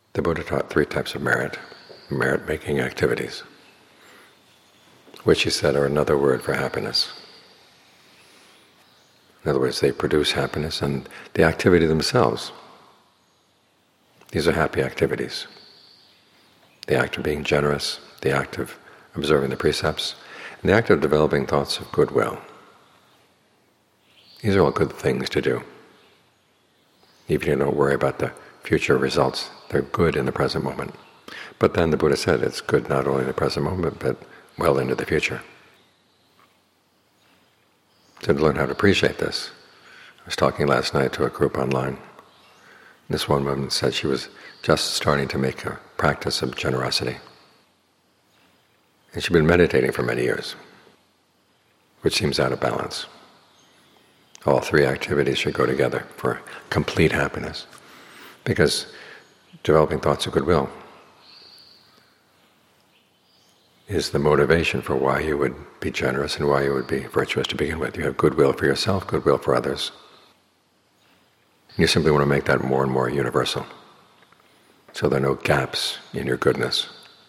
The Buddha taught 3 types of merit-making activities, which he said are another word for happiness. In other words, they produce happiness, and the activity themselves, these are happy activities. The act of being generous, the act of observing the precepts, and the act of developing thoughts of goodwill. These are all good things to do. Even if you don't worry about the future results, they're good in the present moment. But then the Buddha said it's good not only in the present moment, but well into the future. So to learn how to appreciate this, I was talking last night to a group online. This one woman said she was just starting to make a practice of generosity. And she'd been meditating for many years, which seems out of balance. All 3 activities should go together for complete happiness, because developing thoughts of goodwill is the motivation for why you would be generous and why you would be virtuous to begin with. You have goodwill for yourself, goodwill for others. And you simply want to make that more and more universal, so there are no gaps in your goodness.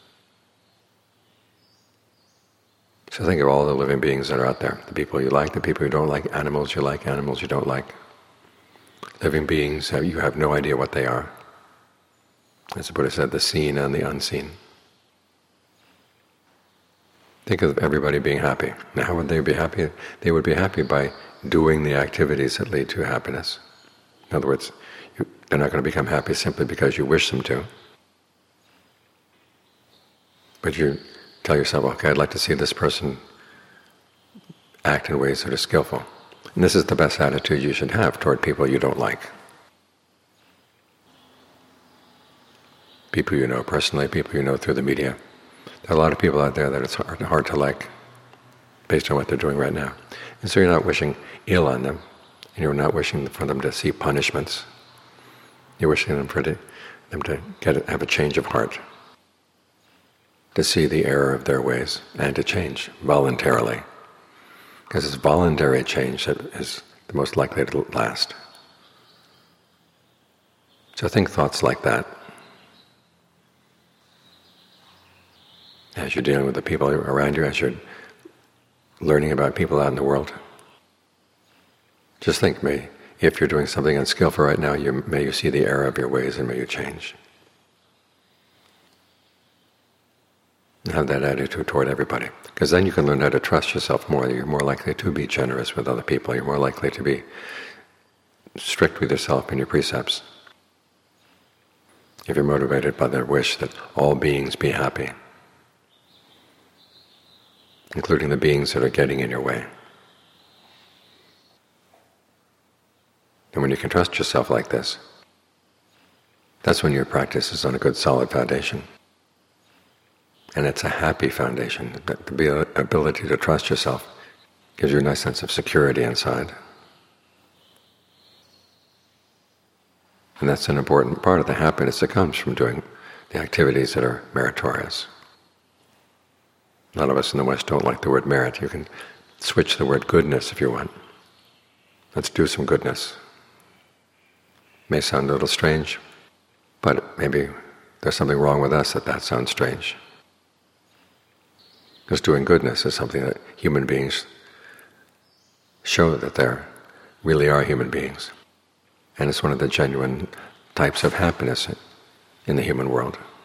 So think of all the living beings that are out there, the people you like, the people you don't like, animals you like, animals you don't like. Living beings, you have no idea what they are. As the Buddha said, the seen and the unseen. Think of everybody being happy. Now how would they be happy? They would be happy by doing the activities that lead to happiness. In other words, they're not going to become happy simply because you wish them to. But you tell yourself, okay, I'd like to see this person act in ways that are skillful. And this is the best attitude you should have toward people you don't like. People you know personally, people you know through the media. There are a lot of people out there that it's hard to like based on what they're doing right now. And so you're not wishing ill on them, and you're not wishing for them to see punishments. You're wishing them to have a change of heart, to see the error of their ways and to change voluntarily. Because it's voluntary change that is the most likely to last. So think thoughts like that as you're dealing with the people around you, as you're learning about people out in the world. Just think, if you're doing something unskillful right now, may you see the error of your ways and may you change. And have that attitude toward everybody. Because then you can learn how to trust yourself more. You're more likely to be generous with other people. You're more likely to be strict with yourself and your precepts. If you're motivated by the wish that all beings be happy, including the beings that are getting in your way. And when you can trust yourself like this, that's when your practice is on a good solid foundation. And it's a happy foundation. The ability to trust yourself gives you a nice sense of security inside. And that's an important part of the happiness that comes from doing the activities that are meritorious. A lot of us in the West don't like the word merit. You can switch the word goodness if you want. Let's do some goodness. May sound a little strange, but maybe there's something wrong with us that sounds strange. Because doing goodness is something that human beings show that they really are human beings. And it's one of the genuine types of happiness in the human world.